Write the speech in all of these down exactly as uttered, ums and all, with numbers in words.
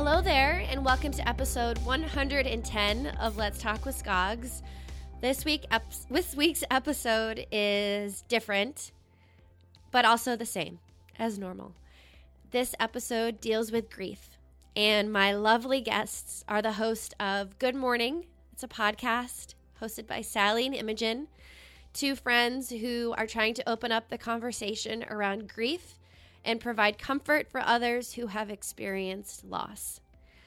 Hello there, and welcome to episode one hundred ten of Let's Talk with Scogs. This week, ep- this week's episode is different, but also the same as normal. This episode deals with grief, and my lovely guests are the host of Good Morning. It's a podcast hosted by Sally and Imogen, two friends who are trying to open up the conversation around grief and provide comfort for others who have experienced loss.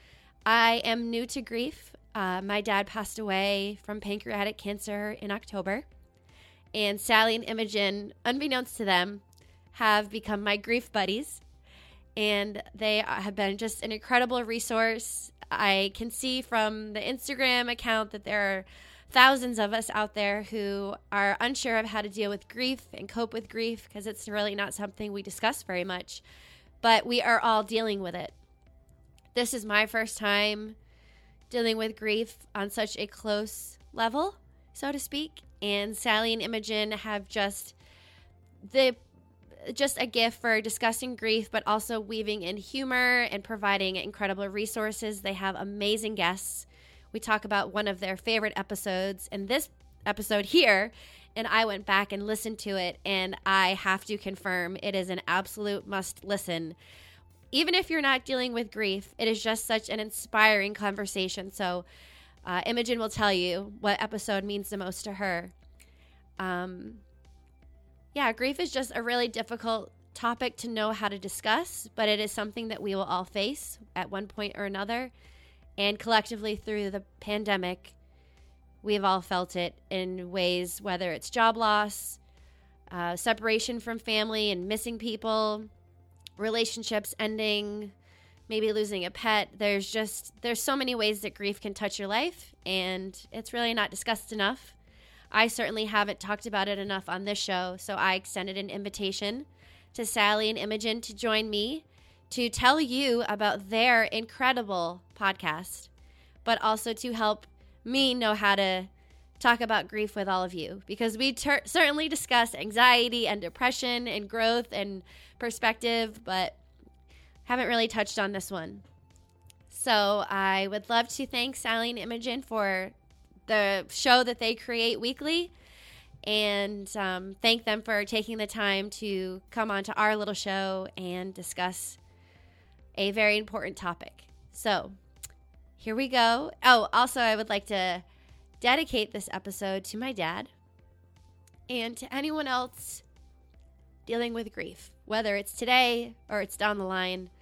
I am new to grief. Uh, my dad passed away from pancreatic cancer in October, and Sally and Imogen, unbeknownst to them, have become my grief buddies, and they have been just an incredible resource. I can see from the Instagram account that there are thousands of us out there who are unsure of how to deal with grief and cope with grief because it's really not something we discuss very much, but we are all dealing with it. This is my first time dealing with grief on such a close level, so to speak, and Sally and Imogen have just the just a gift for discussing grief, but also weaving in humor and providing incredible resources. They have amazing guests. We talk about one of their favorite episodes, and this episode here, and I went back and listened to it, and I have to confirm it is an absolute must listen. Even if you're not dealing with grief, it is just such an inspiring conversation. So uh, Imogen will tell you what episode means the most to her. Um, yeah, grief is just a really difficult topic to know how to discuss, but it is something that we will all face at one point or another. And collectively through the pandemic, we've all felt it in ways, whether it's job loss, uh, separation from family and missing people, relationships ending, maybe losing a pet. There's just, there's so many ways that grief can touch your life, and it's really not discussed enough. I certainly haven't talked about it enough on this show, so I extended an invitation to Sally and Imogen to join me to tell you about their incredible podcast, but also to help me know how to talk about grief with all of you, because we ter- certainly discuss anxiety and depression and growth and perspective, but haven't really touched on this one. So I would love to thank Sally and Imogen for the show that they create weekly, and um, thank them for taking the time to come onto our little show and discuss a very important topic. So here we go. Oh, also, I would like to dedicate this episode to my dad and to anyone else dealing with grief, whether it's today or it's down the line.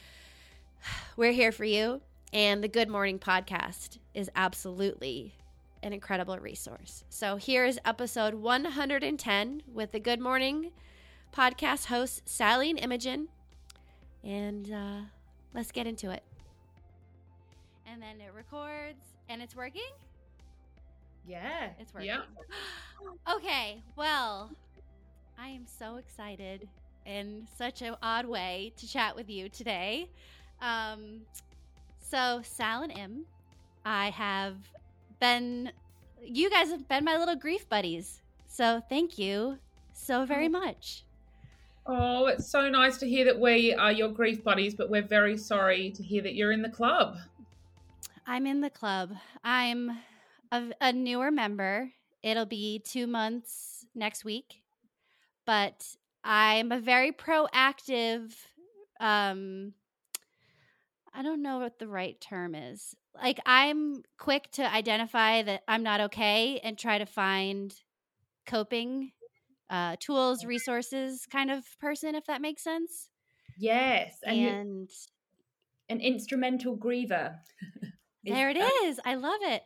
We're here for you, and the Good Morning podcast is absolutely an incredible resource. So here's episode one hundred ten with the Good Morning podcast hosts Sally and Imogen, and uh, let's get into it. And then it records, and it's working? Yeah. It's working. Yeah. Okay, well, I am so excited in such an odd way to chat with you today. Um, so, Sal and Im, I have been, you guys have been my little grief buddies. So, thank you so very much. Oh, it's so nice to hear that we are your grief buddies, but we're very sorry to hear that you're in the club. I'm in the club. I'm a, a newer member. It'll be two months next week, but I'm a very proactive, um, I don't know what the right term is. Like, I'm quick to identify that I'm not okay and try to find coping uh, tools, resources kind of person, if that makes sense. Yes. And, And an instrumental griever. there it is. I love it.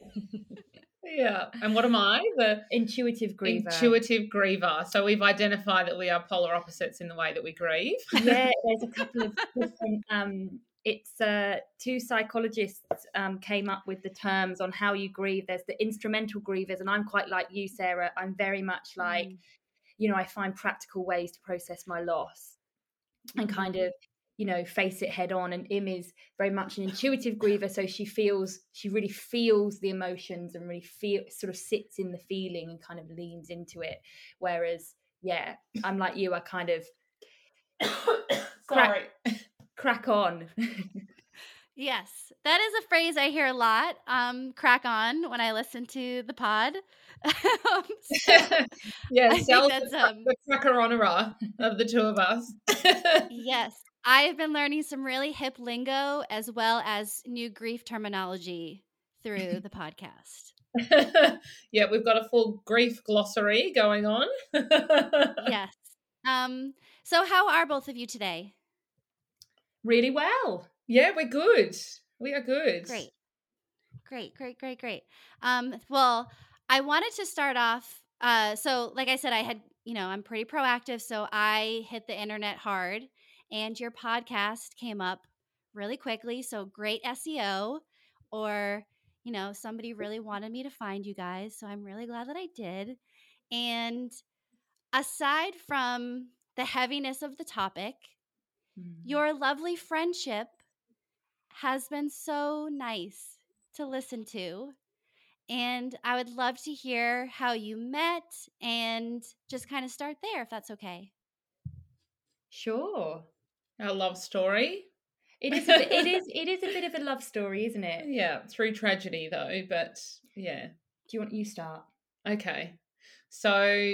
Yeah. And what am I? The intuitive griever. Intuitive griever. So we've identified that we are polar opposites in the way that we grieve. Yeah, there's a couple of different, um, it's uh, two psychologists um, came up with the terms on how you grieve. There's the instrumental grievers, and I'm quite like you, Sarah. I'm very much like, mm. you know, I find practical ways to process my loss mm. and kind of, you know, face it head on. And Im is very much an intuitive griever. So she feels, she really feels the emotions and really feel, sort of sits in the feeling and kind of leans into it. Whereas, yeah, I'm like you, I kind of Sorry. crack, crack on. Yes, that is a phrase I hear a lot. Um, crack on when I listen to the pod. Um, so Yeah, I think Sal's the, that's cra- um the cracker honorer of the two of us. yes. I have been learning some really hip lingo as well as new grief terminology through the podcast. Yeah, we've got a full grief glossary going on. Yes. Um, so how are both of you today? Really well. Yeah, we're good. We are good. Great. Great, great, great, great. Um, well, I wanted to start off. Uh, so, like I said, I had, you know, I'm pretty proactive. So I hit the internet hard, and your podcast came up really quickly. So, great S E O, or, you know, somebody really wanted me to find you guys. So, I'm really glad that I did. And aside from the heaviness of the topic, your lovely friendship has been so nice to listen to. And I would love to hear how you met and just kind of start there, if that's okay. Sure. Our love story. It is. A bit, it is. It is a bit of a love story, isn't it? Yeah, through tragedy though, but yeah. Do you want you start? Okay. So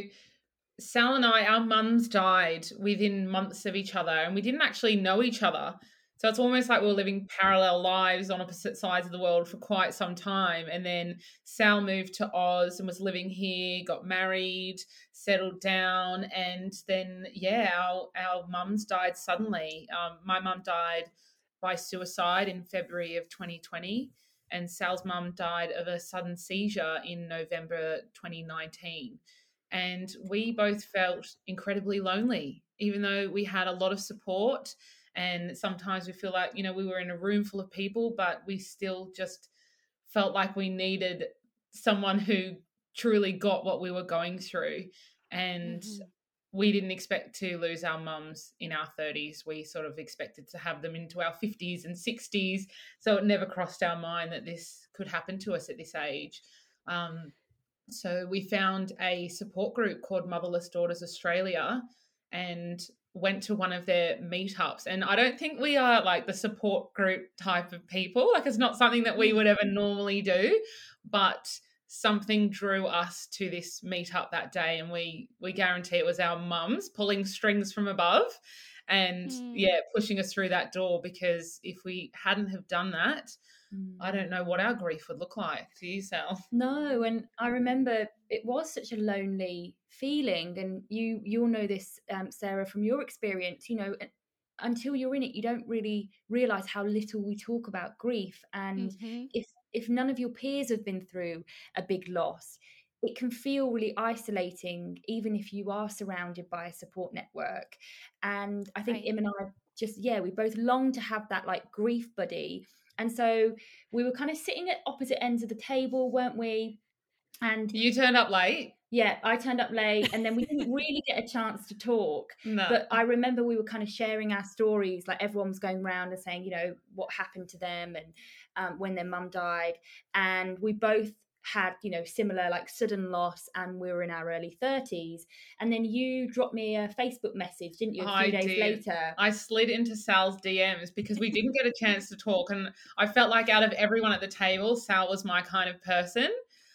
Sal and I, our mums died within months of each other, and we didn't actually know each other. So it's almost like we were living parallel lives on opposite sides of the world for quite some time. And then Sal moved to Oz and was living here, got married, settled down. And then, yeah, our, our mums died suddenly. Um, my mum died by suicide in February of twenty twenty. And Sal's mum died of a sudden seizure in November twenty nineteen. And we both felt incredibly lonely, even though we had a lot of support. And sometimes we feel like, you know, we were in a room full of people, but we still just felt like we needed someone who truly got what we were going through. And Mhm. we didn't expect to lose our mums in our thirties. We sort of expected to have them into our fifties and sixties. So it never crossed our mind that this could happen to us at this age. Um, so we found a support group called Motherless Daughters Australia and went to one of their meetups. And I don't think we are like the support group type of people. Like it's not something that we would ever normally do, but something drew us to this meetup that day, and we we guarantee it was our mums pulling strings from above and Mm. yeah, pushing us through that door, because if we hadn't have done that, I don't know what our grief would look like. Do you, Sal? No, and I remember it was such a lonely feeling, and you you'll know this, um, Sarah, from your experience. You know, until you're in it, you don't really realize how little we talk about grief, and Mhm. if if none of your peers have been through a big loss, it can feel really isolating, even if you are surrounded by a support network. And I think Right. Im and I just, yeah, we both long to have that like grief buddy. And so we were kind of sitting at opposite ends of the table, weren't we? And You turned up late. yeah, I turned up late, and then we didn't really get a chance to talk. No. But I remember we were kind of sharing our stories, like everyone was going around and saying, you know, what happened to them and um, when their mum died. And we both had, you know, similar like sudden loss, and we were in our early thirties. And then you dropped me a Facebook message, didn't you, a few I days did. later? I slid into Sal's D Ms because we didn't get a chance to talk, and I felt like out of everyone at the table, Sal was my kind of person.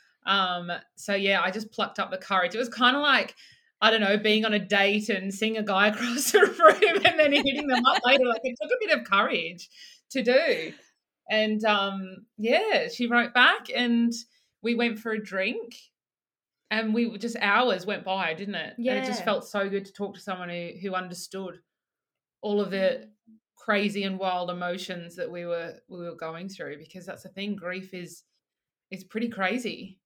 Um, so yeah, I just plucked up the courage. It was kind of like, I don't know, being on a date and seeing a guy across the room and then hitting them up later. Like it took a bit of courage to do. And um, yeah, she wrote back and we went for a drink, and we were just hours went by, didn't it? And it just Yeah. felt so good to talk to someone who, who understood all of the crazy and wild emotions that we were we were going through, because that's the thing, grief is is pretty crazy.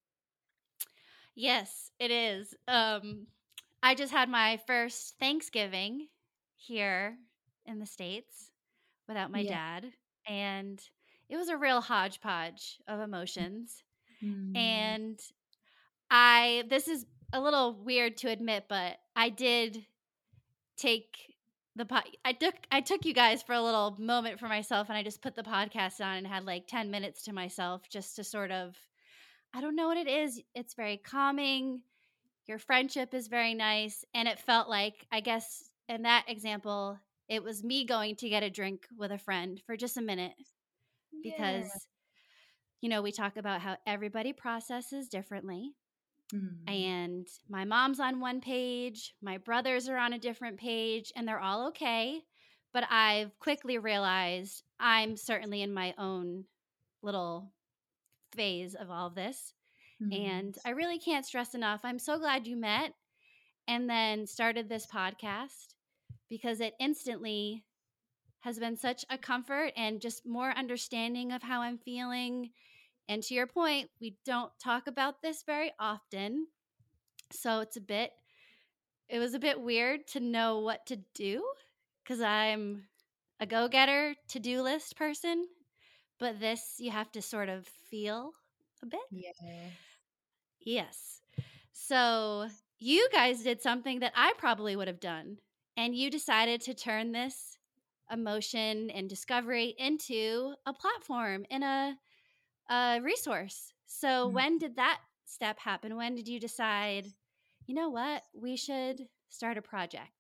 Yes, it is. Um, I just had my first Thanksgiving here in the States without my Yeah. dad, and it was a real hodgepodge of emotions. Mm. And I, this is a little weird to admit, but I did take the pod. I took I took you guys for a little moment for myself, and I just put the podcast on and had like ten minutes to myself, just to sort of, I don't know what it is. It's very calming. Your friendship is very nice, and it felt like, I guess in that example, it was me going to get a drink with a friend for just a minute. because, you know, we talk about how everybody processes differently. Mm. And my mom's on one page, my brothers are on a different page, and they're all okay. But I've quickly realized I'm certainly in my own little phase of all of this. Mm. And I really can't stress enough. I'm so glad you met and then started this podcast, because it instantly has been such a comfort and just more understanding of how I'm feeling. And to your point, we don't talk about this very often. So it's a bit, it was a bit weird to know what to do, because I'm a go getter, to do list person. But this, you have to sort of feel a bit. Yeah. Yes. So you guys did something that I probably would have done, and you decided to turn this emotion and discovery into a platform and a, a resource. So Mm. when did that step happen? When did you decide, you know what, we should start a project?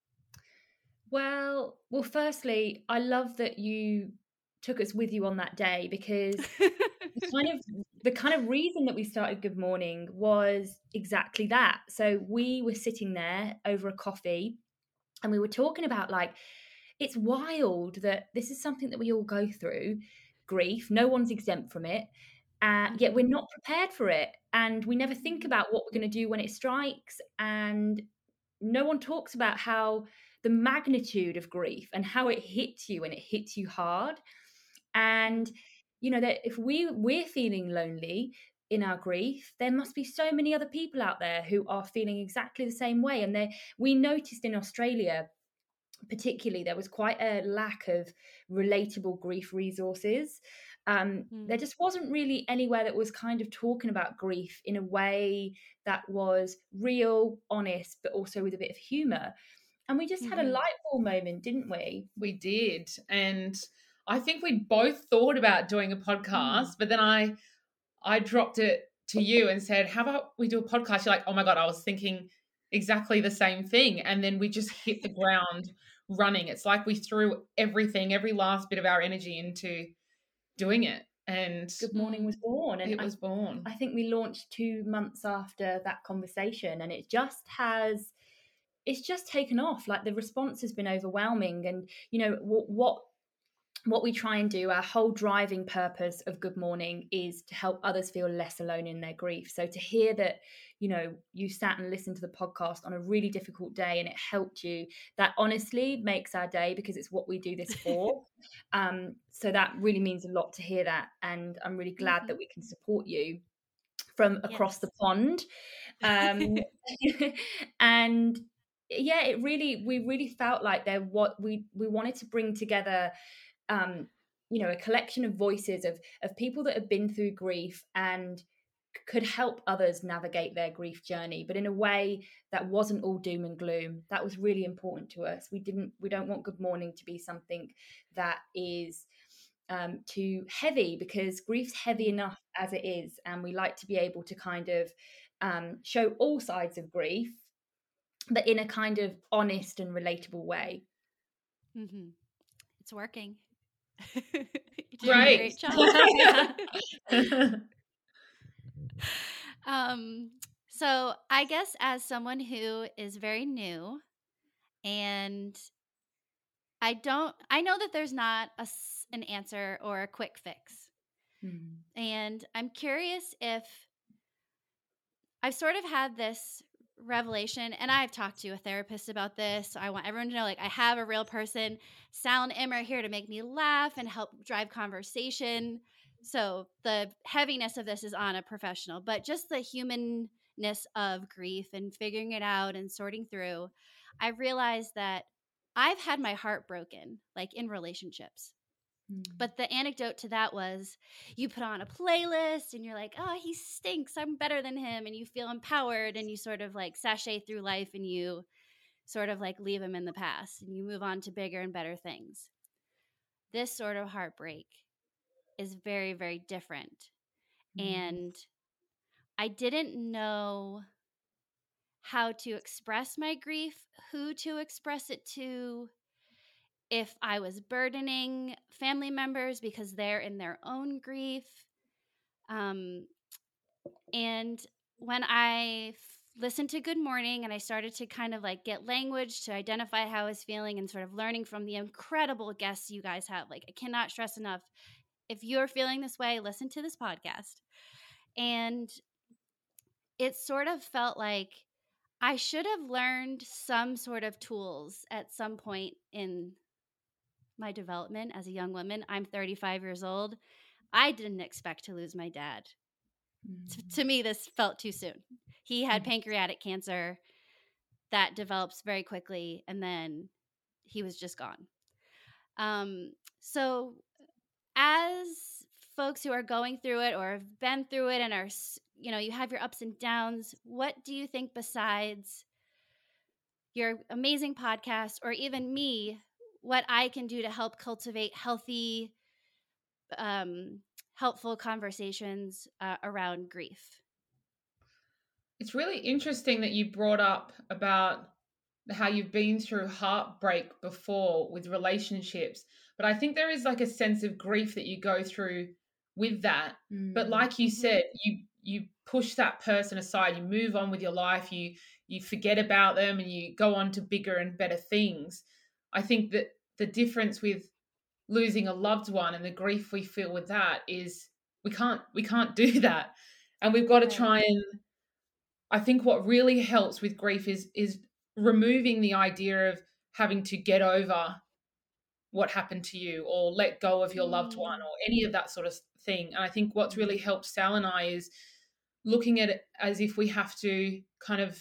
Well, well, firstly, I love that you took us with you on that day, because the kind of the kind of reason that we started Good Morning was exactly that. So we were sitting there over a coffee, and we were talking about, like, it's wild that this is something that we all go through, grief. No one's exempt from it. Uh, yet we're not prepared for it. And we never think about what we're going to do when it strikes. And no one talks about how the magnitude of grief and how it hits you, and it hits you hard. And, you know, that if we, we're feeling lonely in our grief, there must be so many other people out there who are feeling exactly the same way. And they, we noticed in Australia, particularly, there was quite a lack of relatable grief resources. Um, Mm. There just wasn't really anywhere that was kind of talking about grief in a way that was real, honest, but also with a bit of humor. And we just had a Mhm. light bulb moment, didn't we? We did. And I think we both thought about doing a podcast, Mm. but then I I dropped it to you and said, how about we do a podcast? You're like, oh my God, I was thinking exactly the same thing. And then we just hit the ground running. It's like we threw everything, every last bit of our energy into doing it. And Good Morning was born. And it was I, born. I think we launched two months after that conversation, and it just has, it's just taken off. Like, the response has been overwhelming. And, you know, what, what, what we try and do, our whole driving purpose of Good Morning is to help others feel less alone in their grief. So to hear that, you know, you sat and listened to the podcast on a really difficult day and it helped you, that honestly makes our day, because it's what we do this for. um, so that really means a lot to hear that. And I'm really glad Mhm. that we can support you from across Yes. the pond. Um, and yeah, it really, we really felt like there, what we, we wanted to bring together, um, you know, a collection of voices of of people that have been through grief and could help others navigate their grief journey, but in a way that wasn't all doom and gloom. That was really important to us. We didn't, we don't want Good Morning to be something that is um, too heavy, because grief's heavy enough as it is, and we like to be able to kind of um, show all sides of grief, but in a kind of honest and relatable way. Mm-hmm. It's working. You're doing a Great. great job. Yeah. um, so I guess as someone who is very new, and I don't, I know that there's not a, s- an answer or a quick fix. Mm. And I'm curious if I've sort of had this revelation, and I've talked to a therapist about this. So I want everyone to know, like, I have a real person. Sal and Em are here to make me laugh and help drive conversation. So the heaviness of this is on a professional, but just the humanness of grief and figuring it out and sorting through, I realized that I've had my heart broken, like in relationships. But the anecdote to that was, you put on a playlist and you're like, oh, he stinks, I'm better than him. And you feel empowered, and you sort of like sashay through life, and you sort of like leave him in the past and you move on to bigger and better things. This sort of heartbreak is very, very different. Mm. And I didn't know how to express my grief, who to express it to. if I was burdening family members because they're in their own grief. Um, and when I f- listened to Good Morning and I started to kind of like get language to identify how I was feeling and sort of learning from the incredible guests you guys have, like I cannot stress enough, if you're feeling this way, listen to this podcast. And it sort of felt like I should have learned some sort of tools at some point in my development as a young woman. I'm thirty-five years old. I didn't expect to lose my dad. Mm. T- to me, this felt too soon. He had Mm. pancreatic cancer that develops very quickly, and then he was just gone. Um, so as folks who are going through it or have been through it and are, you know, you have your ups and downs, what do you think besides your amazing podcast or even me, what I can do to help cultivate healthy, um, helpful conversations uh, around grief? It's really interesting that you brought up about how you've been through heartbreak before with relationships, but I think there is like a sense of grief that you go through with that. Mm. But like you Mhm. said, you you push that person aside, you move on with your life, you you forget about them and you go on to bigger and better things. I think that the difference with losing a loved one and the grief we feel with that is we can't we can't do that. And we've got to Right. try and I think what really helps with grief is is removing the idea of having to get over what happened to you or let go of your loved one Mm. or any of that sort of thing. And I think what's really helped Sal and I is looking at it as if we have to kind of,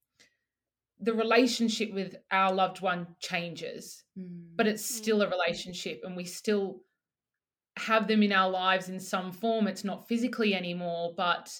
the relationship with our loved one changes, Mm. but it's still a relationship and we still have them in our lives in some form. It's not physically anymore, but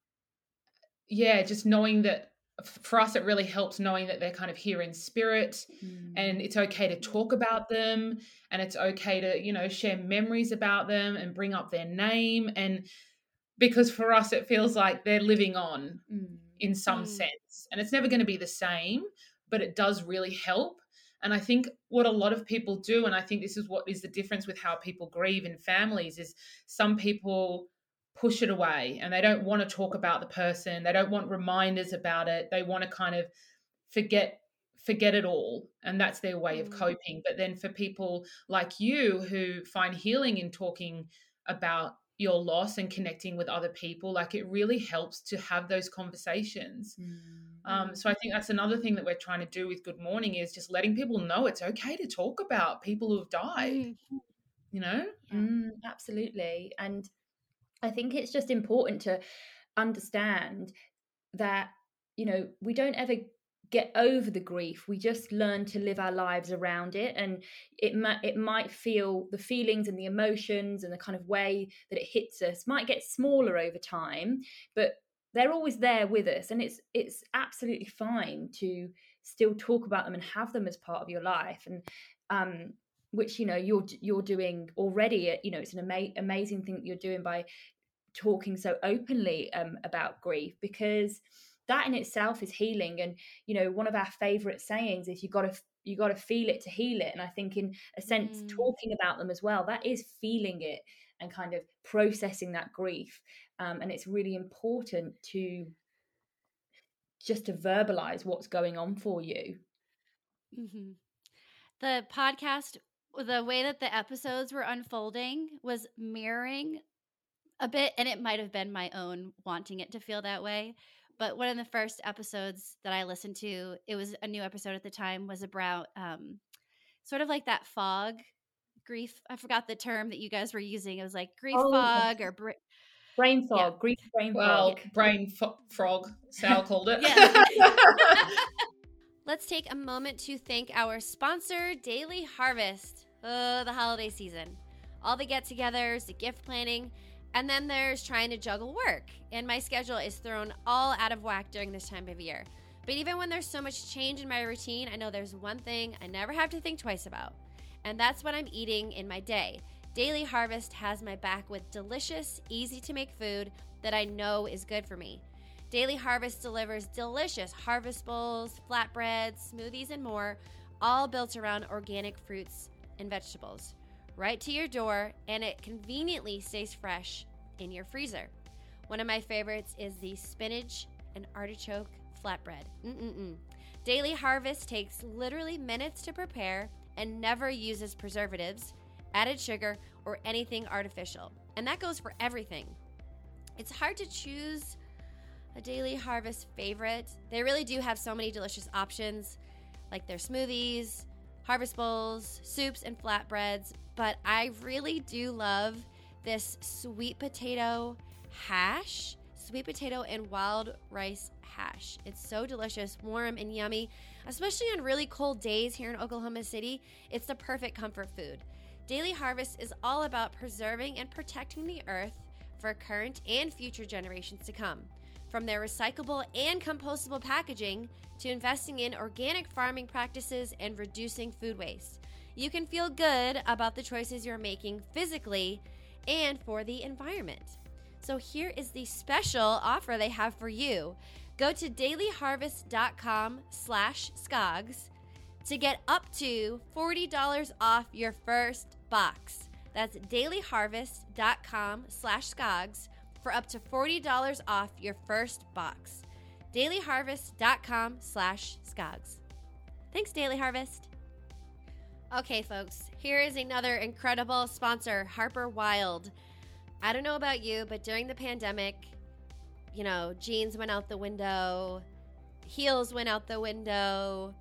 yeah, just knowing that for us, it really helps knowing that they're kind of here in spirit Mm. and it's okay to talk about them and it's okay to, you know, share memories about them and bring up their name. And because for us, it feels like they're living on Mm. in some Mm. sense and it's never going to be the same, but it does really help. And I think what a lot of people do, and I think this is what is the difference with how people grieve in families, is some people push it away and they don't want to talk about the person. They don't want reminders about it. They want to kind of forget forget it all. And that's their way of Mm. coping. But then for people like you who find healing in talking about your loss and connecting with other people, like it really helps to have those conversations. Mm. Um, so I think that's another thing that we're trying to do with Good Morning is just letting people know it's okay to talk about people who've died, Mhm. you know? Yeah. Mm, absolutely. And I think it's just important to understand that, you know, we don't ever get over the grief. We just learn to live our lives around it. And it might, it might feel, the feelings and the emotions and the kind of way that it hits us might get smaller over time, but they're always there with us. And it's, it's absolutely fine to still talk about them and have them as part of your life. And, um, which, you know, you're, you're doing already, you know, it's an ama- amazing thing that you're doing by talking so openly um, about grief, because that in itself is healing. And you know, one of our favorite sayings is you got to you got to feel it to heal it. And I think in a sense, Mm. talking about them as well, that is feeling it and kind of processing that grief. Um, and it's really important to just to verbalize what's going on for you. Mm-hmm. The podcast, the way that the episodes were unfolding was mirroring a bit, and it might have been my own wanting it to feel that way. But one of the first episodes that I listened to, it was a new episode at the time, was about um, sort of like that fog grief. I forgot the term that you guys were using. It was like grief Oh, fog or br- brain fog, Yeah. grief brain Well, fog. brain fo- frog, Sal called it. Yes. Let's take a moment to thank our sponsor, Daily Harvest. Oh, the holiday season. All the get-togethers, the gift planning, and then there's trying to juggle work. And my schedule is thrown all out of whack during this time of year. But even when there's so much change in my routine, I know there's one thing I never have to think twice about. And that's what I'm eating in my day. Daily Harvest has my back with delicious, easy-to-make food that I know is good for me. Daily Harvest delivers delicious harvest bowls, flatbreads, smoothies, and more, all built around organic fruits and vegetables right to your door, and it conveniently stays fresh in your freezer. One of my favorites is the spinach and artichoke flatbread. Mm-mm-mm. Daily Harvest takes literally minutes to prepare and never uses preservatives, added sugar, or anything artificial. And that goes for everything. It's hard to choose a Daily Harvest favorite. They really do have so many delicious options, like their smoothies, harvest bowls, soups, and flatbreads. But I really do love this sweet potato hash, sweet potato and wild rice hash. It's so delicious, warm, and yummy, especially on really cold days here in Oklahoma City. It's the perfect comfort food. Daily Harvest is all about preserving and protecting the earth for current and future generations to come. From their recyclable and compostable packaging to investing in organic farming practices and reducing food waste, you can feel good about the choices you're making physically and for the environment. So here is the special offer they have for you. Go to dailyharvest.com slash scogs to get up to forty dollars off your first box. That's dailyharvest.com slash scogs for up to forty dollars off your first box. dailyharvest.com slash scogs. Thanks, Daily Harvest. Okay, folks, here is another incredible sponsor, Harper Wilde. I don't know about you, but during the pandemic, you know, jeans went out the window, heels went out the window,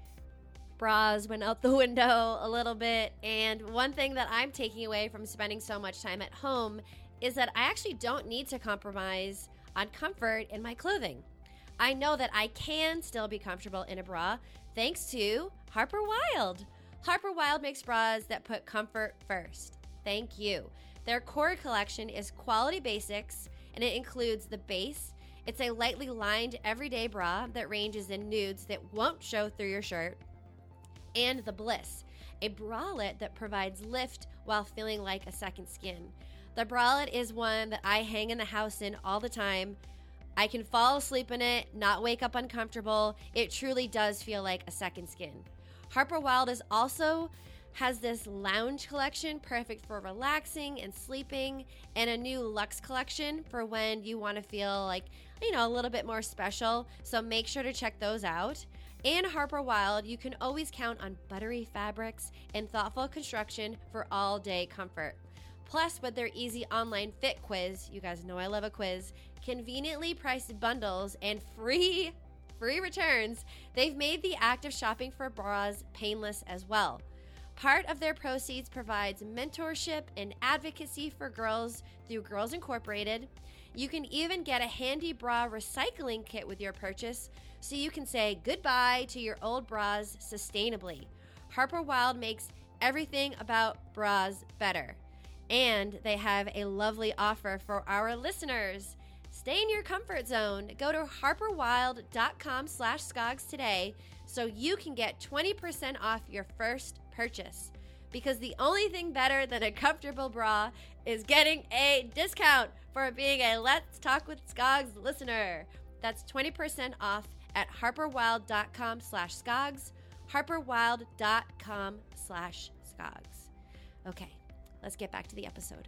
bras went out the window a little bit. And one thing that I'm taking away from spending so much time at home is that I actually don't need to compromise on comfort in my clothing. I know that I can still be comfortable in a bra thanks to Harper Wilde. Harper Wilde makes bras that put comfort first. Thank you. Their core collection is quality basics, and it includes the base. It's a lightly lined everyday bra that ranges in nudes that won't show through your shirt, and the Bliss, a bralette that provides lift while feeling like a second skin. The bralette is one that I hang in the house in all the time. I can fall asleep in it, not wake up uncomfortable. It truly does feel like a second skin. Harper Wilde is also has this lounge collection perfect for relaxing and sleeping, and a new luxe collection for when you want to feel like, you know, a little bit more special. So make sure to check those out. And Harper Wilde, you can always count on buttery fabrics and thoughtful construction for all day comfort. Plus, with their easy online fit quiz, you guys know I love a quiz, conveniently priced bundles, and free free returns, they've made the act of shopping for bras painless as well. Part of their proceeds provides mentorship and advocacy for girls through Girls Incorporated. You can even get a handy bra recycling kit with your purchase, so you can say goodbye to your old bras sustainably. Harper Wilde makes everything about bras better. And they have a lovely offer for our listeners. Stay in your comfort zone. Go to harperwilde.com slash scogs today so you can get twenty percent off your first purchase. Because the only thing better than a comfortable bra is getting a discount for being a Let's Talk with Scogs listener. That's twenty percent off at harperwilde.com slash scogs, harperwilde.com slash scogs. Okay, let's get back to the episode.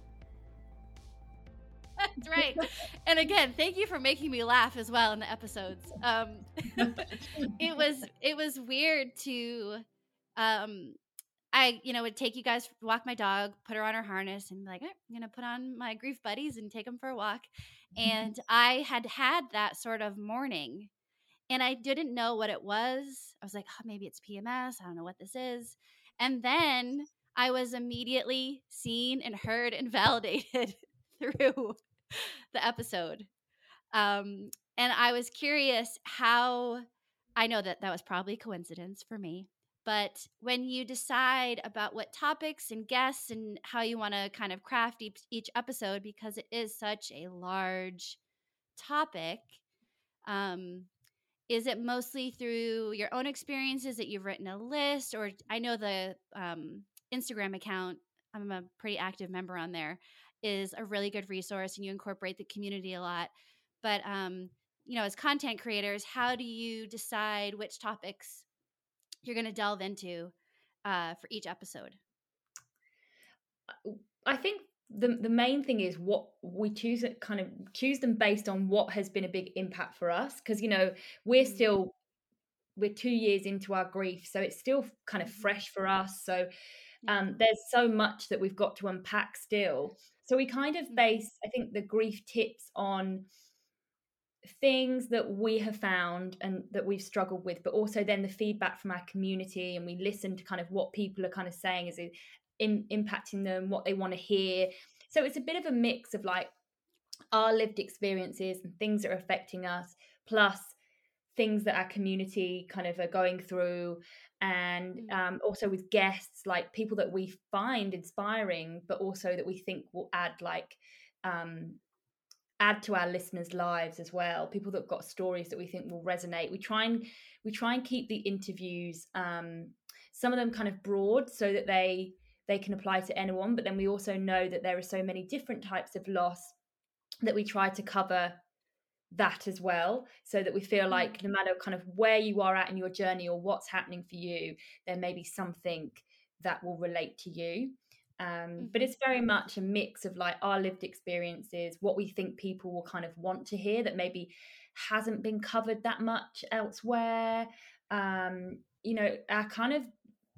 That's right. And again, thank you for making me laugh as well in the episodes. Um, it was it was weird to, um, I you know would take you guys walk my dog, put her on her harness, and be like, eh, I'm gonna put on my grief buddies and take them for a walk. And I had had that sort of morning, and I didn't know what it was. I was like, oh, maybe it's P M S. I don't know what this is. And then I was immediately seen and heard and validated through the episode. Um, and I was curious how, I know that that was probably coincidence for me, but when you decide about what topics and guests and how you want to kind of craft each, each episode, because it is such a large topic, um, is it mostly through your own experiences that you've written a list? Or I know the um, Instagram account, I'm a pretty active member on there, is a really good resource, and you incorporate the community a lot. But, um, you know, as content creators, how do you decide which topics you're going to delve into? uh, for each episode? I think the the main thing is what we choose it kind of choose them based on what has been a big impact for us, because you know we're Mm. still we're two years into our grief, so it's still kind of Mhm. fresh for us. So Yeah. um, there's so much that we've got to unpack still. So we kind of Mhm. base, I think, the grief tips on things that we have found and that we've struggled with, but also then the feedback from our community, and we listen to kind of what people are kind of saying is in, impacting them, what they want to hear. So it's a bit of a mix of like our lived experiences and things that are affecting us, plus things that our community kind of are going through, and Mm. um, also with guests, like people that we find inspiring, but also that we think will add like um, add to our listeners' lives as well. People that have got stories that we think will resonate. We try and we try and keep the interviews, um, some of them kind of broad, so that they they can apply to anyone. But then we also know that there are so many different types of loss that we try to cover that as well, so that we feel like no matter kind of where you are at in your journey or what's happening for you, there may be something that will relate to you. Um, mm-hmm. But it's very much a mix of like our lived experiences, what we think people will kind of want to hear that maybe hasn't been covered that much elsewhere. Um, you know, our kind of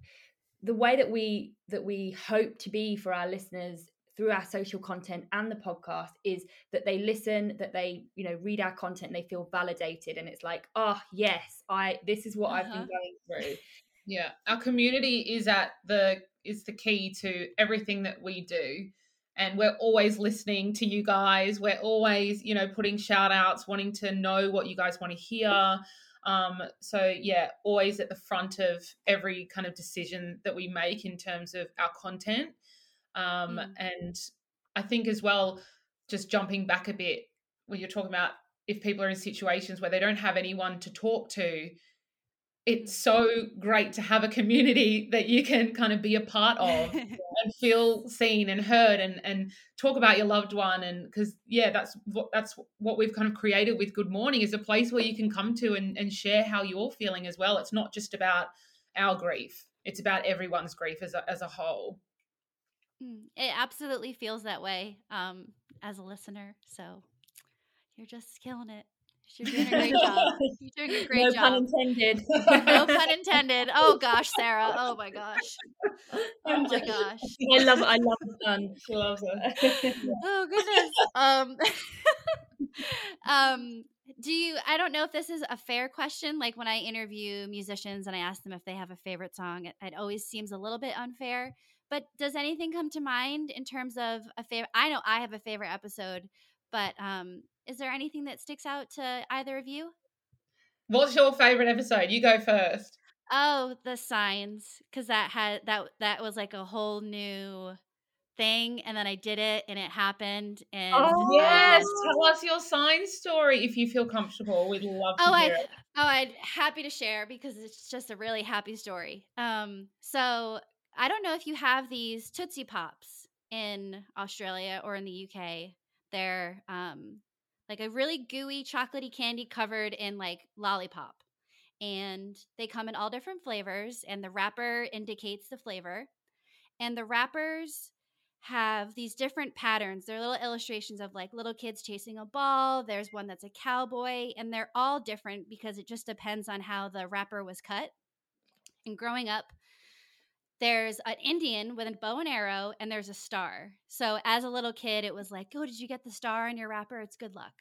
the way that we that we hope to be for our listeners through our social content and the podcast is that they listen, that they, you know, read our content and they feel validated. And it's like, oh yes, I, this is what uh-huh. I've been going through. Yeah. Our community is at the, is the key to everything that we do. And we're always listening to you guys. We're always, you know, putting shout outs, wanting to know what you guys want to hear. Um, so yeah, always at the front of every kind of decision that we make in terms of our content. Um, mm. And I think as well, just jumping back a bit, when you're talking about if people are in situations where they don't have anyone to talk to, it's so great to have a community that you can kind of be a part of and feel seen and heard, and, and talk about your loved one. And because, yeah, that's what, that's what we've kind of created with Good Morning, is a place where you can come to and, and share how you're feeling as well. It's not just about our grief. It's about everyone's grief as a, as a whole. It absolutely feels that way um, as a listener. So you're just killing it. You're doing a great job. You're doing a great no job. No pun intended. No pun intended. Oh gosh, Sarah. Oh my gosh. Oh my gosh. I love it. I love the pun. She loves it. Oh goodness. Um. um. Do you? I don't know if this is a fair question. Like when I interview musicians and I ask them if they have a favorite song, it, it always seems a little bit unfair. But does anything come to mind in terms of a favorite? I know I have a favorite episode, but um, is there anything that sticks out to either of you? What's your favorite episode? You go first. Oh, the signs, because that had that that was like a whole new thing, and then I did it, and it happened. And oh yes, tell us your sign story if you feel comfortable. We'd love to oh, hear I, it. Oh, I'd happy to share because it's just a really happy story. Um, so I don't know if you have these Tootsie Pops in Australia or in the U K. They're um like a really gooey chocolatey candy covered in like lollipop. And they come in all different flavors, and the wrapper indicates the flavor. And the wrappers have these different patterns. They're little illustrations of like little kids chasing a ball. There's one that's a cowboy, and they're all different because it just depends on how the wrapper was cut. And growing up, there's an Indian with a bow and arrow, and there's a star. So as a little kid, it was like, oh, did you get the star in your wrapper? It's good luck.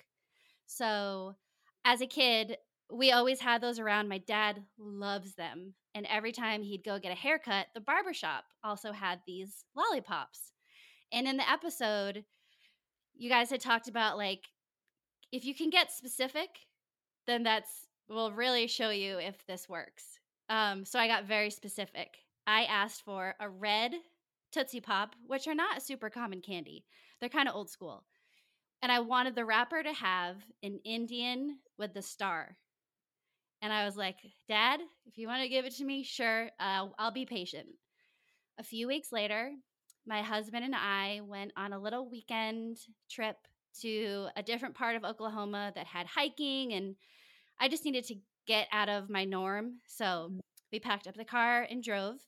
So as a kid, we always had those around. My dad loves them. And every time he'd go get a haircut, the barbershop also had these lollipops. And in the episode, you guys had talked about, like, if you can get specific, then that's will really show you if this works. Um, so I got very specific. I asked for a red Tootsie Pop, which are not a super common candy. They're kind of old school. And I wanted the wrapper to have an Indian with the star. And I was like, Dad, if you want to give it to me, sure, uh, I'll be patient. A few weeks later, my husband and I went on a little weekend trip to a different part of Oklahoma that had hiking, and I just needed to get out of my norm. So we packed up the car and drove.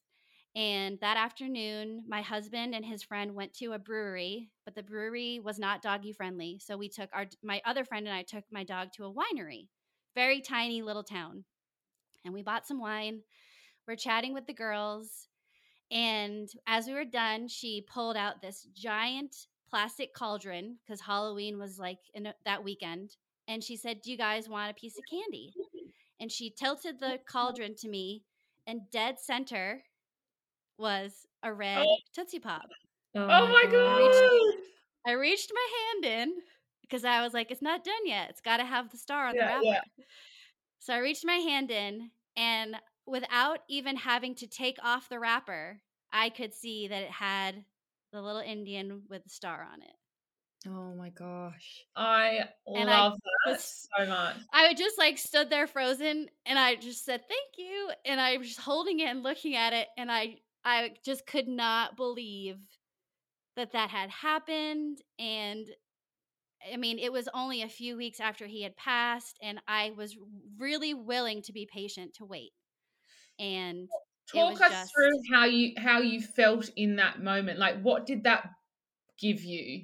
And that afternoon, my husband and his friend went to a brewery, but the brewery was not doggy friendly. So we took our, my other friend and I took my dog to a winery, very tiny little town. And we bought some wine. We're chatting with the girls. And as we were done, she pulled out this giant plastic cauldron because Halloween was like in a, that weekend. And she said, "Do you guys want a piece of candy?" And she tilted the cauldron to me, and dead center was a red Oh, Tootsie Pop. Oh, oh my I reached, God. I reached my hand in because I was like, it's not done yet. It's got to have the star on the Yeah, wrapper. yeah. So I reached my hand in, and without even having to take off the wrapper, I could see that it had the little Indian with the star on it. Oh my gosh. I And I love that was- so much. I just like stood there frozen, and I just said, "Thank you." And I was just holding it and looking at it, and I I just could not believe that that had happened. And I mean, it was only a few weeks after he had passed, and I was really willing to be patient to wait. And it Talk was us just through how you how you felt in that moment. Like, what did that give you?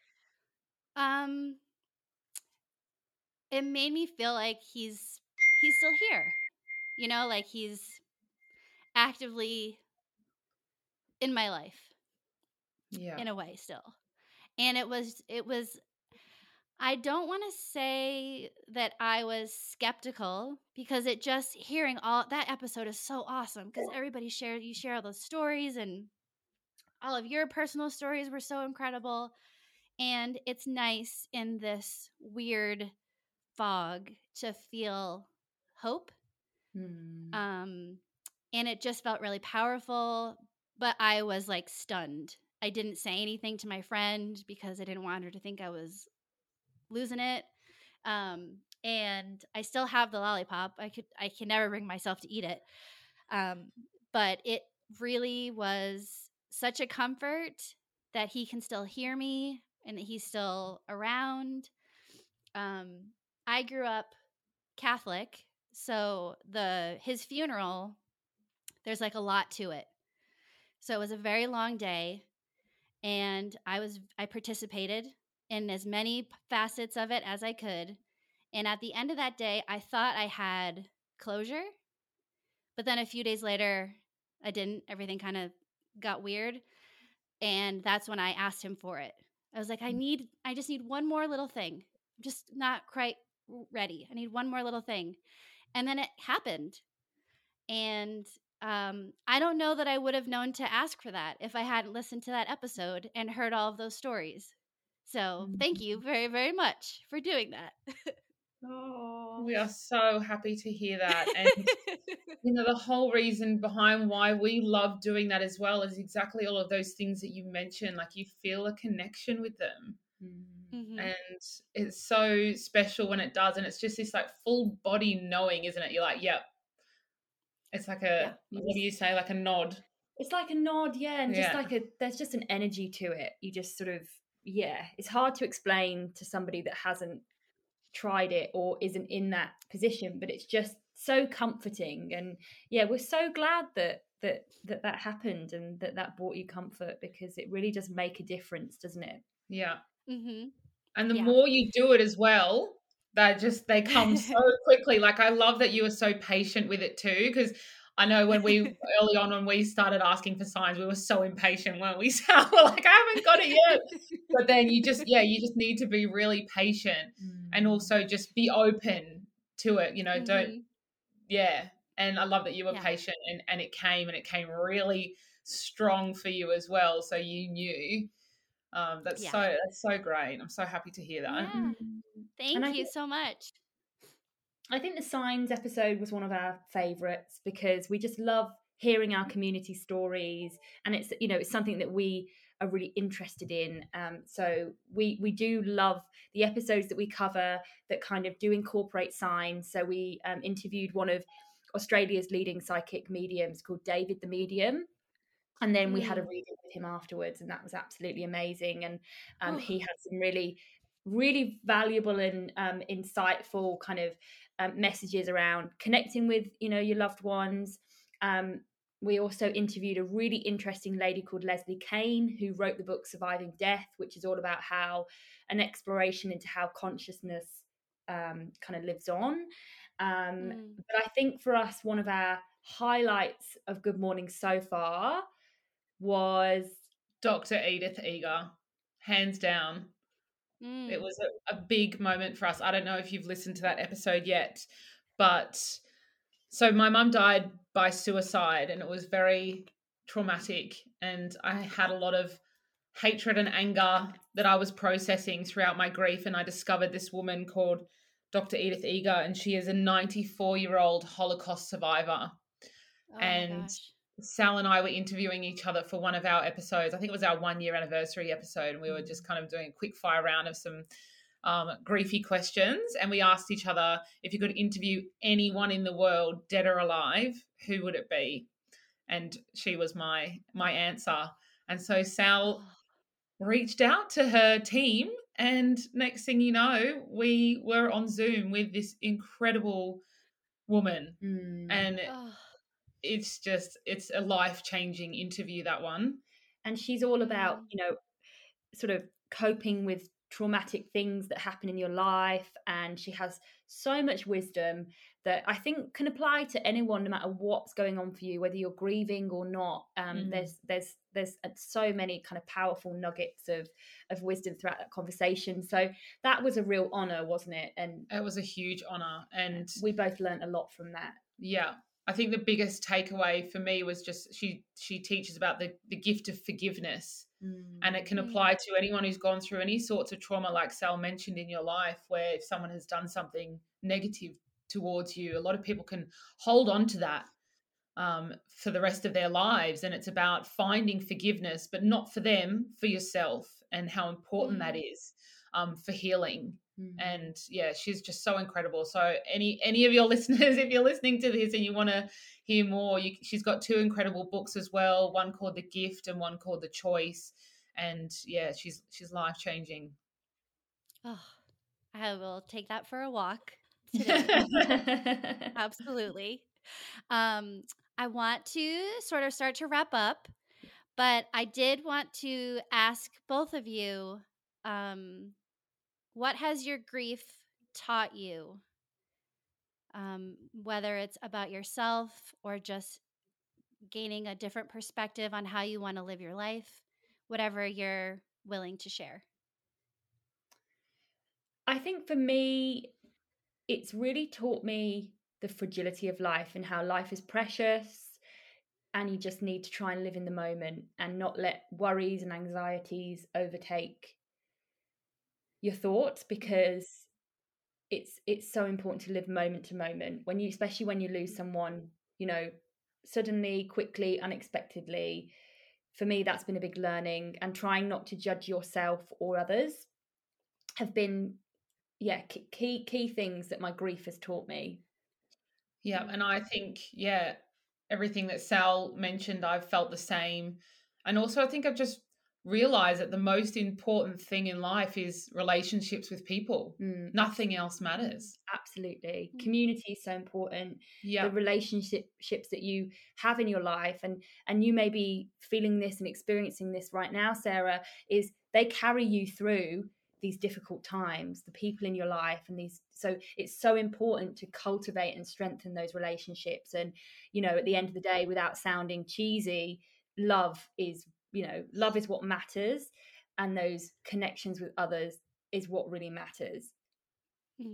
um it made me feel like he's he's still here. You know, like he's actively in my life Yeah. in a way still. And it was it was I don't want to say that I was skeptical, because it just hearing all that episode is so awesome, because everybody share you share all those stories, and all of your personal stories were so incredible. And it's nice in this weird fog to feel hope. Hmm. Um, and it just felt really powerful, but I was like stunned. I didn't say anything to my friend because I didn't want her to think I was losing it. Um, and I still have the lollipop. I could, I can never bring myself to eat it. Um, but it really was such a comfort that he can still hear me and that he's still around. Um, I grew up Catholic, so the his funeral, there's like a lot to it. So it was a very long day, and I was I participated in as many facets of it as I could. And at the end of that day, I thought I had closure, but then a few days later, I didn't. Everything kind of got weird, and that's when I asked him for it. I was like, I need I just need one more little thing. I'm just not quite ready. I need one more little thing. And then it happened. And um, I don't know that I would have known to ask for that if I hadn't listened to that episode and heard all of those stories. So thank you very, very much for doing that. Oh. We are so happy to hear that. And you know, the whole reason behind why we love doing that as well is exactly all of those things that you mentioned. Like, you feel a connection with them. Mhm. And it's so special when it does. And it's just this like full body knowing, isn't it? You're like, yep. It's like a, Yeah. what do you say? Like a nod. It's like a nod, yeah, and just Yeah. like a there's just an energy to it. You just sort of, yeah, it's hard to explain to somebody that hasn't tried it or isn't in that position, but it's just so comforting. And yeah, we're so glad that that that that happened and that that brought you comfort, because it really does make a difference, doesn't it? Yeah. Mhm. And the Yeah. more you do it as well, that just they come so quickly. Like, I love that you were so patient with it too, because I know when we early on when we started asking for signs, we were so impatient, weren't we? So we're like, I haven't got it yet. But then you just, yeah, you just need to be really patient and also just be open to it. You know, don't, Mhm. yeah. And I love that you were Yeah. patient, and and it came and it came really strong for you as well. So you knew. Um, that's Yeah. so that's so great. I'm so happy to hear that. Yeah. And Thank I you think- so much. I think the signs episode was one of our favorites, because we just love hearing our community stories, and it's, you know, it's something that we are really interested in. Um, so we we do love the episodes that we cover that kind of do incorporate signs. So we um, interviewed one of Australia's leading psychic mediums called David the Medium, and then we had a Mm. reading with him afterwards, and that was absolutely amazing. And um, Oh. he had some really, really valuable and um, insightful kind of um, messages around connecting with, you know, your loved ones, um, we also interviewed a really interesting lady called Leslie Kane, who wrote the book Surviving Death, which is all about how an exploration into how consciousness um, kind of lives on. Um, Mm. But I think for us, one of our highlights of Good Morning so far was Doctor Edith Eger, hands down. Mm. It was a, a big moment for us. I don't know if you've listened to that episode yet, but so my mum died by suicide, and it was very traumatic, and I had a lot of hatred and anger that I was processing throughout my grief, and I discovered this woman called Doctor Edith Eger, and she is a ninety-four-year-old Holocaust survivor. Oh And my gosh. Sal and I were interviewing each other for one of our episodes. I think it was our one year anniversary episode, and we were just kind of doing a quick fire round of some um, griefy questions. And we asked each other, if you could interview anyone in the world, dead or alive, who would it be? And she was my my answer. And so Sal Oh. reached out to her team, and next thing you know, we were on Zoom with this incredible woman. mm, And Oh. it's just, it's a life-changing interview, that one. and she's all about, Mm. you know, sort of coping with traumatic things that happen in your life, and she has so much wisdom that I think can apply to anyone, no matter what's going on for you, whether you're grieving or not. Um, Mhm. There's there's there's uh, so many kind of powerful nuggets of of wisdom throughout that conversation. So that was a real honor, wasn't it? And It was a huge honor. And we both learned a lot from that. yeah, I think the biggest takeaway for me was just she she teaches about the, the gift of forgiveness. And it can Mm. apply to anyone who's gone through any sorts of trauma, like Sal mentioned, in your life, where if someone has done something negative towards you, a lot of people can hold on to that um, for the rest of their lives. And it's about finding forgiveness, but not for them, for yourself, and how important that Mm. is um, for healing. Mm. And yeah, she's just so incredible. So any any of your listeners, if you're listening to this and you want to hear more, you, she's got two incredible books as well, one called The Gift and one called The Choice. And yeah, she's she's life changing. Oh, I will take that for a walk today. Absolutely. Um, I want to sort of start to wrap up, but I did want to ask both of you, um, what has your grief taught you? Um, whether it's about yourself or just gaining a different perspective on how you want to live your life, whatever you're willing to share. I think for me, it's really taught me the fragility of life and how life is precious, and you just need to try and live in the moment and not let worries and anxieties overtake your thoughts, because it's it's so important to live moment to moment when you, especially when you lose someone, you know, suddenly, quickly, unexpectedly. For me, that's been a big learning, and trying not to judge yourself or others have been, yeah, key key things that my grief has taught me. Yeah, and I think, yeah, everything that Sal mentioned, I've felt the same. And also, I think I've just realized that the most important thing in life is relationships with people. Mm, Nothing else matters. absolutely. Mm. Community is so important. Yeah. The relationships that you have in your life, and and you may be feeling this and experiencing this right now, Sarah, is they carry you through these difficult times, the people in your life, and these, so it's so important to cultivate and strengthen those relationships. And, you know, at the end of the day, without sounding cheesy, love is, you know, love is what matters, and those connections with others is what really matters. Mm.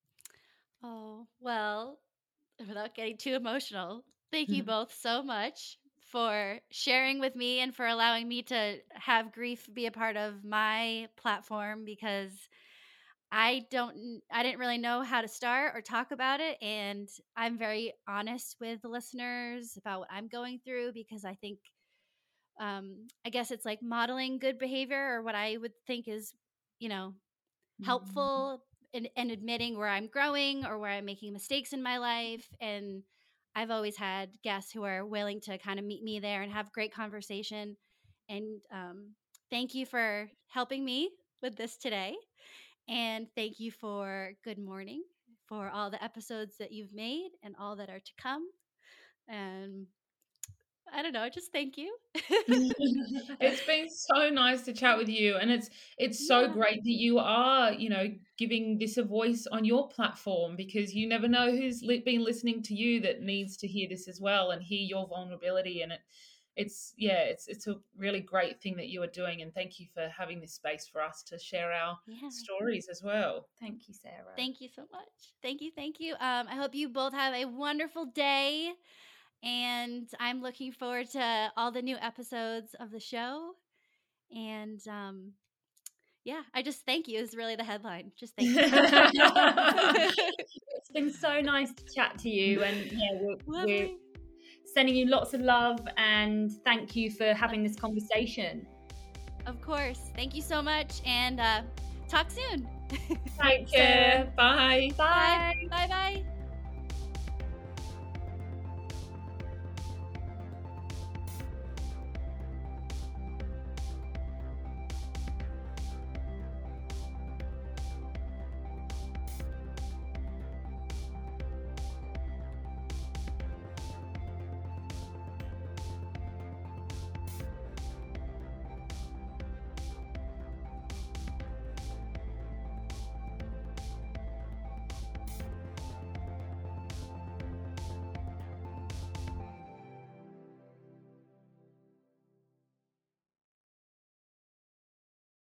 Oh, well, without getting too emotional, thank you both so much for sharing with me and for allowing me to have grief be a part of my platform, because I don't I didn't really know how to start or talk about it, and I'm very honest with the listeners about what I'm going through, because I think um I guess it's like modeling good behavior, or what I would think is, you know, helpful in, in admitting where I'm growing or where I'm making mistakes in my life. And I've always had guests who are willing to kind of meet me there and have great conversation. And um, thank you for helping me with this today. And thank you for Good Morning, for all the episodes that you've made and all that are to come. And I don't know. Just thank you. It's been so nice to chat with you, and it's it's so Yeah. great that you are, you know, giving this a voice on your platform, because you never know who's li- been listening to you that needs to hear this as well and hear your vulnerability. And it it's yeah, it's it's a really great thing that you are doing, and thank you for having this space for us to share our Yeah. stories as well. Thank you, Sarah. Thank you so much. Thank you. Thank you. Um, I hope you both have a wonderful day. And I'm looking forward to all the new episodes of the show. And um, yeah, I just thank you is really the headline. Just thank you. It's been so nice to chat to you, and yeah, we're, we're Lovely. sending you lots of love, and thank you for having this conversation. Of course. Thank you so much. And uh, talk soon. Thank you. Yeah, bye. Bye. Bye. Bye.